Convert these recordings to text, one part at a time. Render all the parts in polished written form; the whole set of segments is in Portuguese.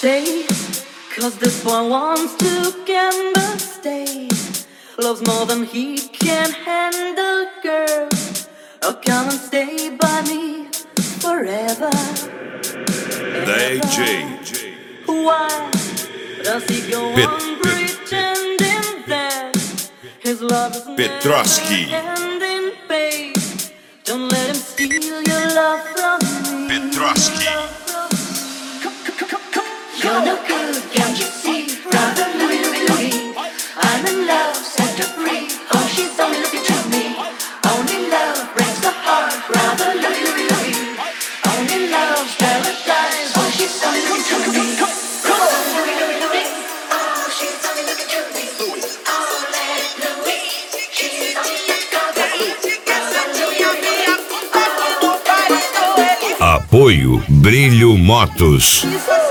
Stay, cause this boy wants to gamble. Stay, loves more than he can handle, girl. Oh, come and stay by me forever. DJ Why does he go on pretending that his love is Petrosky. never ending, babe? Don't let him steal your love from me. Petrosky. You're no good, can't you see? Brother Louie, Louie, Louie, I'm in love, set her free. Oh, she's only looking to me. Only love breaks the heart. Brother Louie, Louie, Louie, only love's paradise. Oh, she's only looking to me. Brother Louie, Louie, Louie, oh, she's only looking to me. Oh, let Louie, she's only looking to me. Brother Louie, Louie, oh, Apoio Brilho Motos.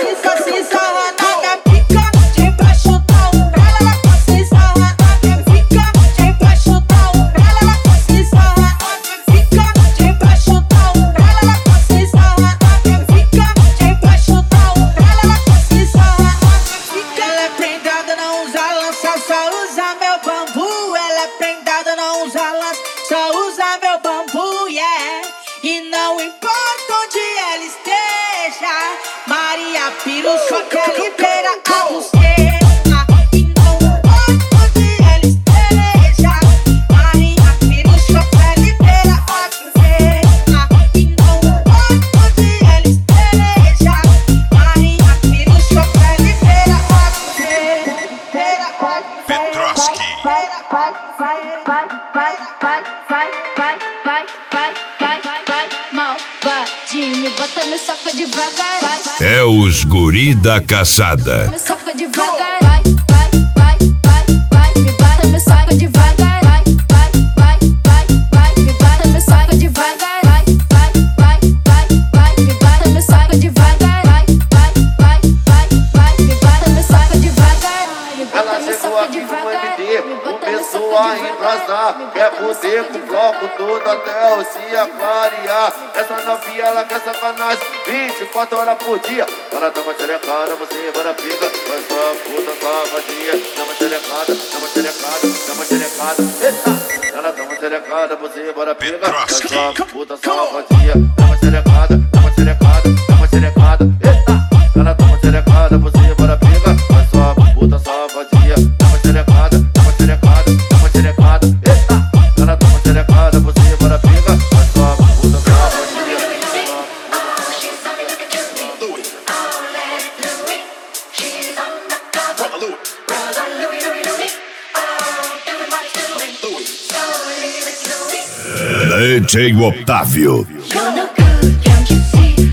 É os guri da caçada. me soca devagar, vai, vai, vai, vai, vai, me bata, me soca devagar, vai, vai, vai, vai, vai, me bata, me soca devagar, vai, vai, vai, vai, vai, me bata, me soca devagar, vai, vai, vai, vai, vai, me bata, me soca devagar. Ela chegou aqui no MD, começou a embrasar. Quer poder com o bloco todo até o dia clarear. Essa novinha, ela quer sacanagem 24 horas por dia. Ela tá uma xerecada, você vai na pica. Vai sua puta safadinha. Dá uma xerecada, dá uma xerecada, dá uma xerecada. Eita! Ela tá uma xerecada, você vai na pica. Vai sua puta safadinha. Dá uma xerecada, dá uma xerecada, dá uma xerecada. Eita! Ela tá uma xerecada, você vai na pica. Vai sua puta safadinha. Dá uma xerecada, dá uma xerecada, dá uma xerecada. Eita! Ela tá uma xerecada, você vai na pica. Vai sua puta safadinha. DJ Otávio. You're no good, can't you see?